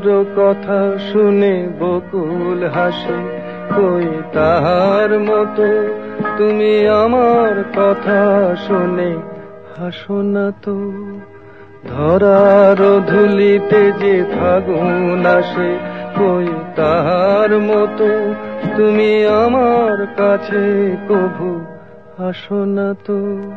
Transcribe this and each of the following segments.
কলির কথা শুনে বকুল হাসে, কই তাহার মতো তুমি আমার কথা শুনে হাসো না তো। ধরার ধুলিতে যে ফাগুন আসে, কই তাহার মতো তুমি আমার কাছে কভু আসো না তো।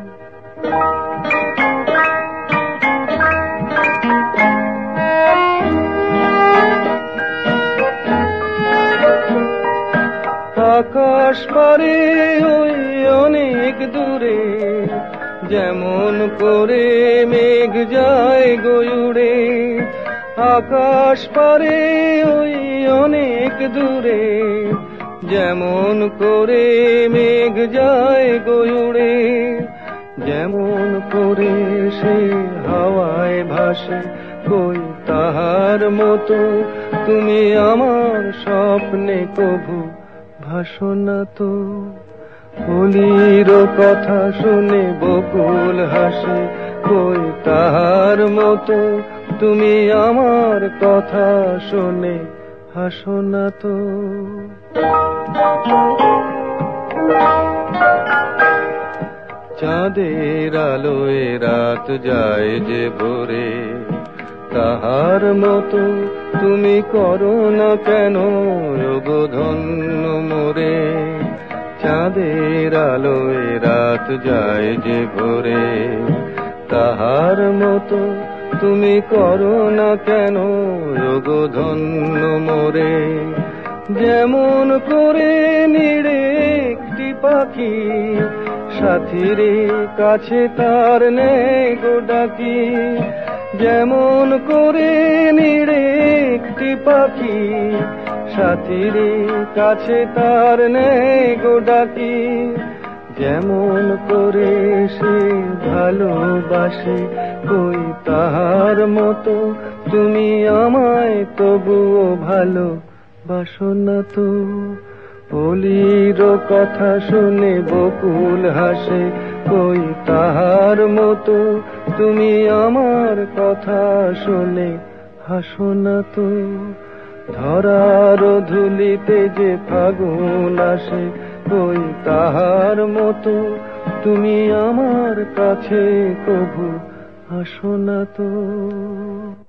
আকাশ পারে ওই অনেক দূরে, যেমন করে মেঘ যায় গয়ুড়ে। আকাশ পারে ওই অনেক দূরে, যেমন করে মেঘ যায় গয়ুড়ে। যেমন করে সে হাওয়ায় ভাসে, কই তাহার মতো তুমি আমার স্বপ্নে কভু ভাসো না তো। কলির কথা শুনে বকুল হাসে, কই তাহার মতো তুমি আমার কথা শুনে হাসো না তো। চাঁদের আলোয় রাত যায় যে ভোরে, তাহার মতো তুমি করো না কেন ওগো ধন্য মোরে। চাঁদের আলোয় রাত যায় যে ভোরে, তাহার মতো তুমি করো না কেন ওগো ধন্য মোরে। যেমন করে নিড়ে একটি পাখি, সাথীর কাছে তার নেই গো ডাকি। যেমন করে নিড়ে একটি পাখি, সাথীর কাছে তার নেই গো ডাকি। যেমন করে সে ভালোবাসে, কই তাহার মতো তুমি আমায় তবুও ভালো বাসো না তো। কলির কথা শুনে বকুল হাসে, কই তাহার মতো তুমি আমার কথা শুনে হাসো না তো। ধরার ধুলিতে যে ফাগুন আসে, কই তাহার মতো তুমি আমার কাছে কভু আসো না তো।